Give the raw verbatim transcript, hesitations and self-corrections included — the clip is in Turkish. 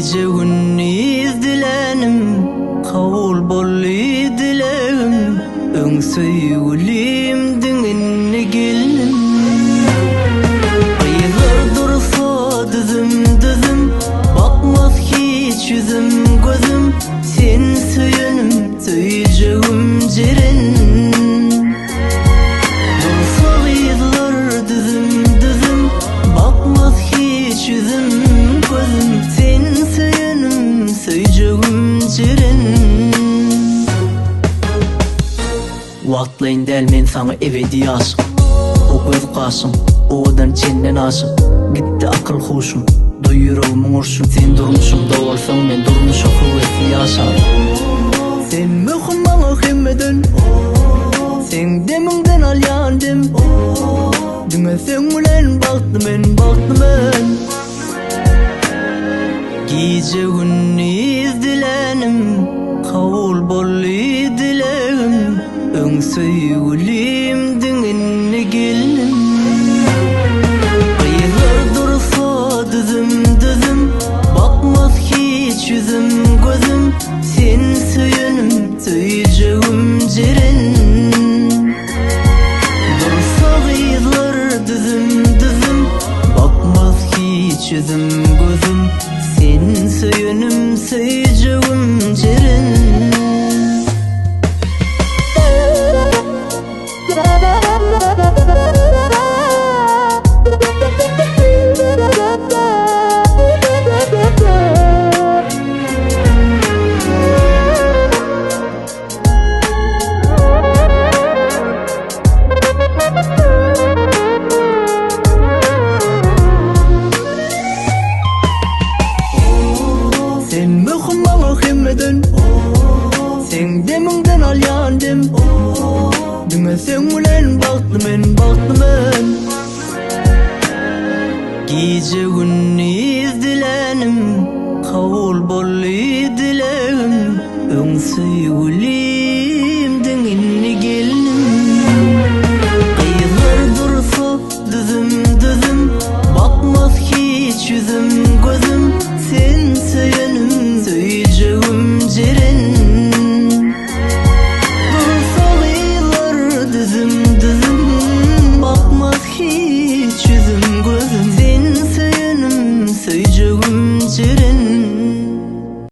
Gece gündüz dilenim, kabul bolly dilegim. Öňsüýgülim diňine geldim. Aylar dursa düzüm düzüm, bakmaz hiç yüzüm gözüm. Sen söyünüm, söýjegim jeren. Dursa aylar düzüm düzüm, bakmaz hiç yüzüm gözüm. Sen söyünüm, söýjegim jeren. Wagtlaýyn däl men saňa ebedi ýaşyk. O göz gaşym, o odan çenden aşyk. Gitdi akyl huşum, duýuragym urşun. Sen durmuşymda bolsaň men durmuşa howetli ýaşar. Sen möhüm maňa hemmeden, sen demiňden alýandym. Diňe sen bilen bagtly men, bagtly men. Gece gündüz dilenim, kabul bolly dilegim. Öňsüýgülim diňine geldim. Aylar dursa düzüm düzüm, bakmaz hiç yüzüm gözüm. Sen söyünüm, söýjegim jeren. Dursa aylar düzüm düzüm, bakmaz hiç yüzüm gözüm. Sen söyünüm, söýjegim jeren. Sen möhüm maňa hemmeden, sen demiňden alýandym. Diňe sen bilen bagtly men, bagtly men. Gece gündüz